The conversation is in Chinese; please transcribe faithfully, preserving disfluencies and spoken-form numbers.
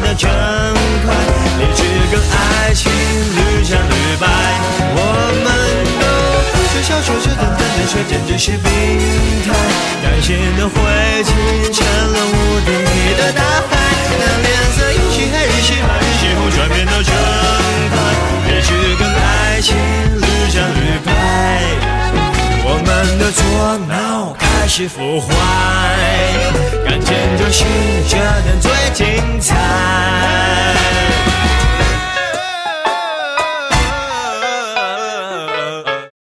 得真快，理智跟爱情屡战屡败，我们都是小说着等等的水，简直是病态。感性的灰烬成了无敌的大海，那脸色日系黑日系白日系红转变得真快，理智跟爱情屡战屡败，我们的左脑开始腐坏，感情就是这样最精彩。